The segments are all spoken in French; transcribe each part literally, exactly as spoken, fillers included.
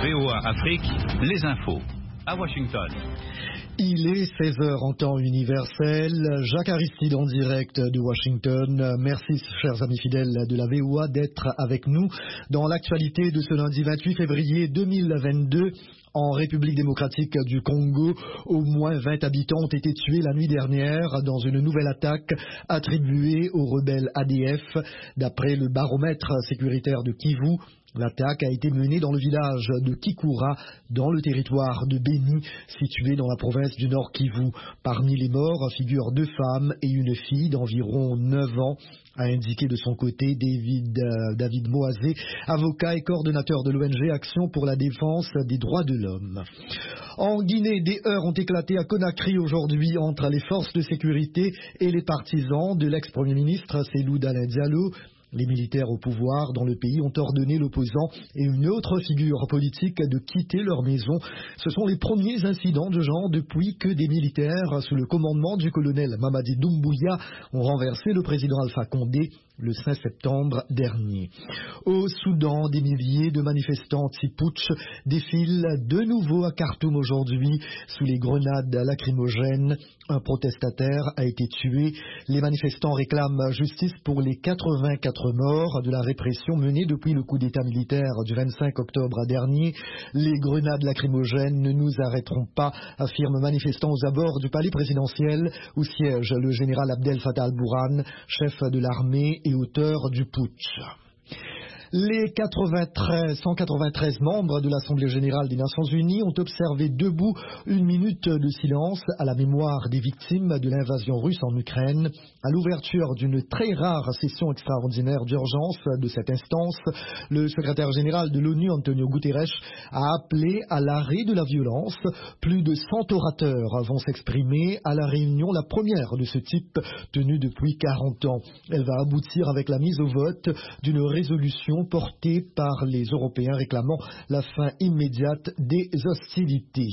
V O A Afrique, les infos. À Washington. Il est seize heures en temps universel. Jacques Aristide en direct de Washington. Merci, chers amis fidèles de la V O A, d'être avec nous dans l'actualité de ce lundi vingt-huit février deux mille vingt-deux. En République démocratique du Congo, au moins vingt habitants ont été tués la nuit dernière dans une nouvelle attaque attribuée aux rebelles A D F. D'après le baromètre sécuritaire de Kivu, l'attaque a été menée dans le village de Kikoura, dans le territoire de Béni, situé dans la province du Nord Kivu. Parmi les morts figurent deux femmes et une fille d'environ neuf ans, a indiqué de son côté David, euh, David Moazé, avocat et coordonnateur de l'O N G Action pour la défense des droits de l'homme. En Guinée, des heurts ont éclaté à Conakry aujourd'hui entre les forces de sécurité et les partisans de l'ex-premier ministre Cellou Dalein Diallo. Les militaires au pouvoir dans le pays ont ordonné l'opposant et une autre figure politique de quitter leur maison. Ce sont les premiers incidents de genre depuis que des militaires, sous le commandement du colonel Mamadi Doumbouya, ont renversé le président Alpha Condé le cinq septembre dernier. Au Soudan, des milliers de manifestants anti-putsch défilent de nouveau à Khartoum aujourd'hui sous les grenades lacrymogènes. Un protestataire a été tué. Les manifestants réclament justice pour les quatre-vingt-quatre morts de la répression menée depuis le coup d'état militaire du vingt-cinq octobre dernier. Les grenades lacrymogènes ne nous arrêteront pas, affirment manifestants aux abords du palais présidentiel où siège le général Abdel Fattah al-Burhan, chef de l'armée et auteur du putsch. Les quatre-vingt-treize, cent quatre-vingt-treize membres de l'Assemblée générale des Nations unies ont observé debout une minute de silence à la mémoire des victimes de l'invasion russe en Ukraine. À l'ouverture d'une très rare session extraordinaire d'urgence de cette instance, le secrétaire général de l'ONU, Antonio Guterres, a appelé à l'arrêt de la violence. Plus de cent orateurs vont s'exprimer à la réunion, la première de ce type tenue depuis quarante ans. Elle va aboutir avec la mise au vote d'une résolution portée par les Européens réclamant la fin immédiate des hostilités.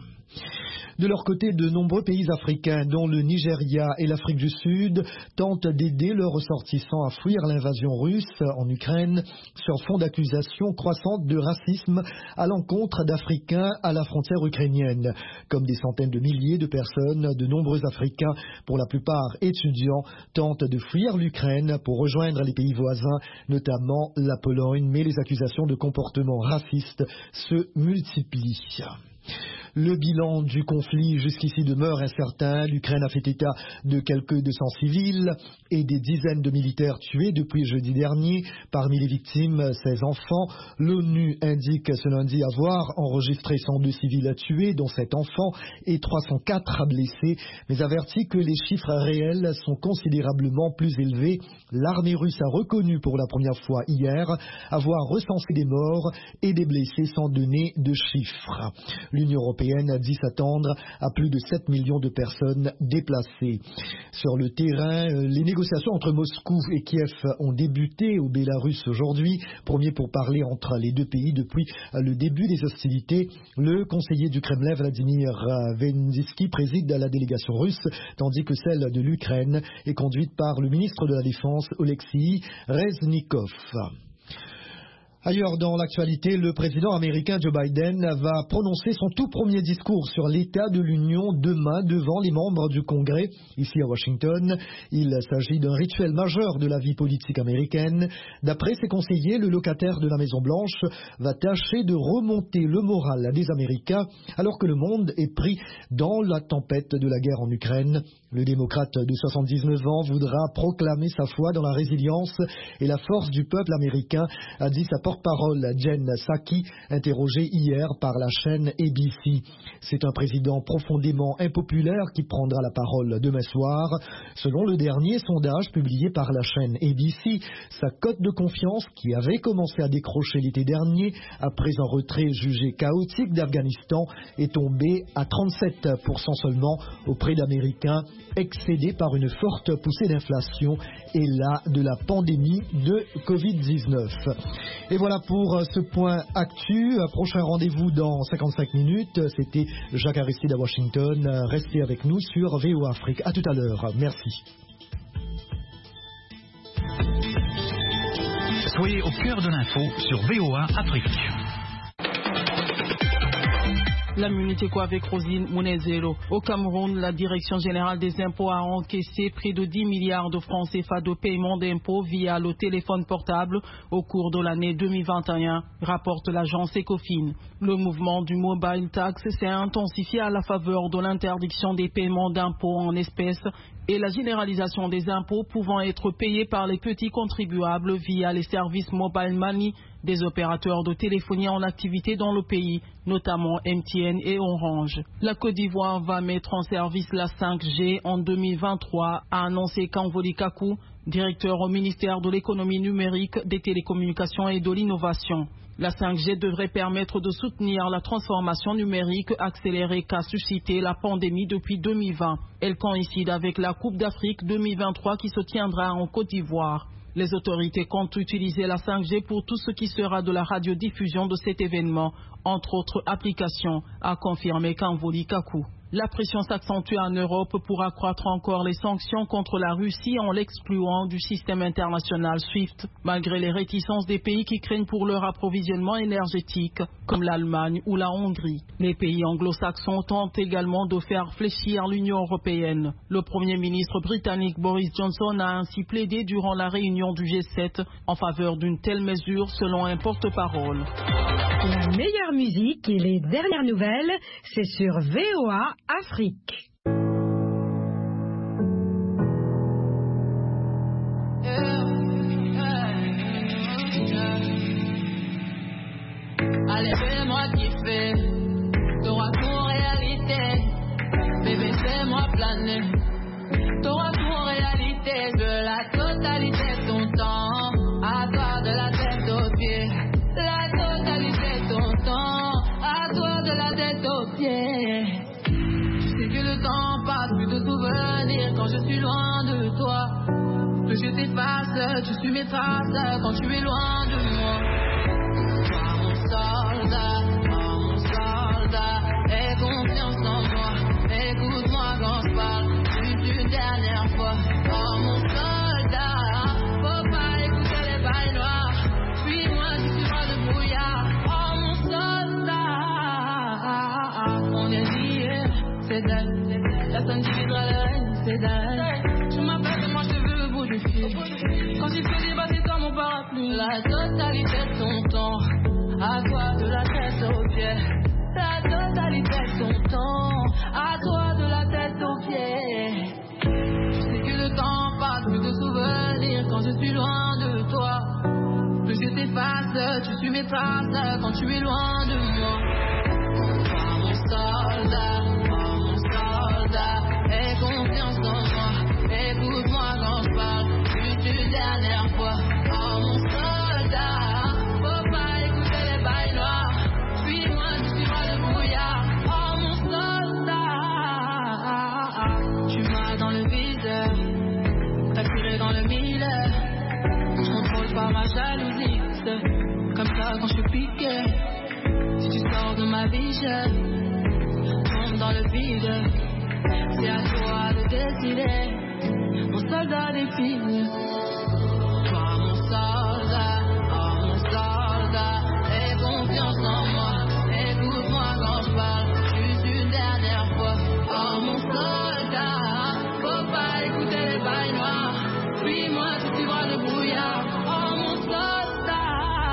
De leur côté, de nombreux pays africains, dont le Nigeria et l'Afrique du Sud, tentent d'aider leurs ressortissants à fuir l'invasion russe en Ukraine sur fond d'accusations croissantes de racisme à l'encontre d'Africains à la frontière ukrainienne. Comme des centaines de milliers de personnes, de nombreux Africains, pour la plupart étudiants, tentent de fuir l'Ukraine pour rejoindre les pays voisins, notamment la Pologne, mais les accusations de comportements racistes se multiplient. Le bilan du conflit jusqu'ici demeure incertain. L'Ukraine a fait état de quelques deux cents civils et des dizaines de militaires tués depuis jeudi dernier. Parmi les victimes, seize enfants. L'ONU indique ce lundi avoir enregistré cent deux civils tués, dont sept enfants, et trois cent quatre blessés, mais avertit que les chiffres réels sont considérablement plus élevés. L'armée russe a reconnu pour la première fois hier avoir recensé des morts et des blessés sans donner de chiffres. L'Union européenne a dit s'attendre à plus de sept millions de personnes déplacées. Sur le terrain, les négociations entre Moscou et Kiev ont débuté au Bélarus aujourd'hui. Premier pour parler entre les deux pays depuis le début des hostilités. Le conseiller du Kremlin, Vladimir Vendinsky, préside la délégation russe, tandis que celle de l'Ukraine est conduite par le ministre de la Défense, Oleksiy Reznikov. Ailleurs dans l'actualité, le président américain Joe Biden va prononcer son tout premier discours sur l'état de l'Union demain devant les membres du Congrès, ici à Washington. Il s'agit d'un rituel majeur de la vie politique américaine. D'après ses conseillers, le locataire de la Maison-Blanche va tâcher de remonter le moral des Américains alors que le monde est pris dans la tempête de la guerre en Ukraine. Le démocrate de soixante-dix-neuf ans voudra proclamer sa foi dans la résilience et la force du peuple américain, a dit sa porte-parole Jen Psaki, interrogée hier par la chaîne A B C. C'est un président profondément impopulaire qui prendra la parole demain soir. Selon le dernier sondage publié par la chaîne A B C, sa cote de confiance, qui avait commencé à décrocher l'été dernier après un retrait jugé chaotique d'Afghanistan, est tombée à trente-sept pour cent seulement auprès d'Américains, excédés par une forte poussée d'inflation et là de la pandémie de covid dix-neuf. Et voilà pour ce point actu. Prochain rendez-vous dans cinquante-cinq minutes. C'était Jacques Aristide à Washington. Restez avec nous sur V O A Afrique. À tout à l'heure. Merci. Soyez au cœur de l'info sur V O A Afrique. La Minute Éco avec Rosine Mounezero. Au Cameroun, la Direction générale des impôts a encaissé près de dix milliards de francs C F A de paiement d'impôts via le téléphone portable au cours de l'année deux mille vingt et un, rapporte l'agence Ecofin. Le mouvement du mobile tax s'est intensifié à la faveur de l'interdiction des paiements d'impôts en espèces et la généralisation des impôts pouvant être payés par les petits contribuables via les services mobile money des opérateurs de téléphonie en activité dans le pays, notamment M T N et Orange. La Côte d'Ivoire va mettre en service la cinq G en deux mille vingt-trois, a annoncé Kanvoli Kakou, directeur au ministère de l'économie numérique, des télécommunications et de l'innovation. La cinq G devrait permettre de soutenir la transformation numérique accélérée qu'a suscité la pandémie depuis deux mille vingt. Elle coïncide avec la Coupe d'Afrique deux mille vingt-trois qui se tiendra en Côte d'Ivoire. Les autorités comptent utiliser la cinq G pour tout ce qui sera de la radiodiffusion de cet événement, entre autres applications, a confirmé Kanvoli Kakou. La pression s'accentue en Europe pour accroître encore les sanctions contre la Russie en l'excluant du système international SWIFT, malgré les réticences des pays qui craignent pour leur approvisionnement énergétique, comme l'Allemagne ou la Hongrie. Les pays anglo-saxons tentent également de faire fléchir l'Union européenne. Le Premier ministre britannique Boris Johnson a ainsi plaidé durant la réunion du G sept en faveur d'une telle mesure selon un porte-parole. La meilleure musique et les dernières nouvelles, c'est sur V O A Afrique. Allez, fais-moi kiffer, t'auras tout réalité. Bébé, fais-moi planer, t'auras tout réalité. De la totalité de ton temps, à toi de la tête aux pieds. La totalité de ton temps, à toi de la tête aux pieds. Tu sais que le temps passe, plus de souvenirs quand je suis loin de toi. Que je t'efface, tu suis mes traces quand tu es loin de moi. Toi mon soldat, toi mon soldat, aie confiance en moi, écoute-moi quand je parle, juste une dernière fois. Oh mon soldat, faut pas écouter les bails noirs, suis-moi, je suis moi de brouillard. Oh mon soldat, on est liés, c'est d'elle, personne qui videra le règne, c'est d'elle. Tu m'appelles et moi je te veux le bout du fil, quand il fait débat c'est toi mon parapluie. La totalité de ton temps, à toi de la tête aux pieds. La totalité de ton temps, à toi de la tête aux pieds. Tu sais que le temps passe, plus de souvenirs quand je suis loin de toi. Que je t'efface, tu suis mes traces quand tu es loin de moi. Toi mon soldat, toi mon soldat, aie confiance en moi, écoute-moi quand je parle, juste une dernière fois. Oh mon soldat, faut pas écouter les bails noirs, suis-moi, je suis moi le brouillard. Oh mon soldat, tu m'as dans le viseur, t'as tiré dans le mille, je contrôle pas ma jalousie, c'est comme ça quand je suis piqué. Si tu sors de ma vie, je tombe dans le vide. C'est à toi de décider, mon soldat des filles. Toi mon soldat, oh mon soldat, aie confiance en moi, écoute-moi quand je parle, juste une dernière fois. Oh mon soldat, faut pas écouter les bails noirs, suis-moi si tu vois le brouillard. Oh mon soldat,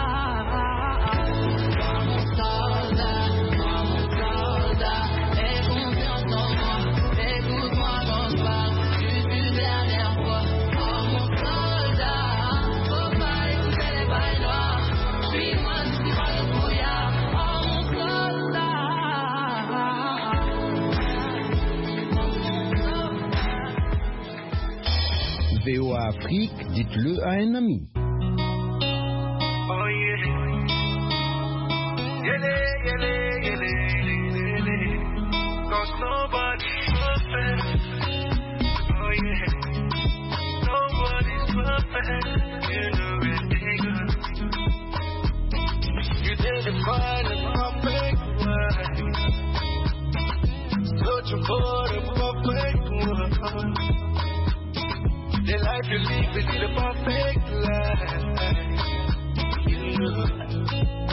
toi mon soldat, toi mon soldat, aie confiance en moi, écoute-moi quand je parle, juste une dernière fois. Oh mon soldat, faut pas écouter les bails noirs, suis-moi si tu vois le brouillard. Oh mon soldat. V O A Afrique, dites-le à un ami. Oh yeah. Yele, yele, yele, yele. Cause nobody's perfect. Oh yeah. Nobody's perfect. You know it, nigga. You didn't find a perfect one. Searching for the perfect one. The life you live is the perfect life.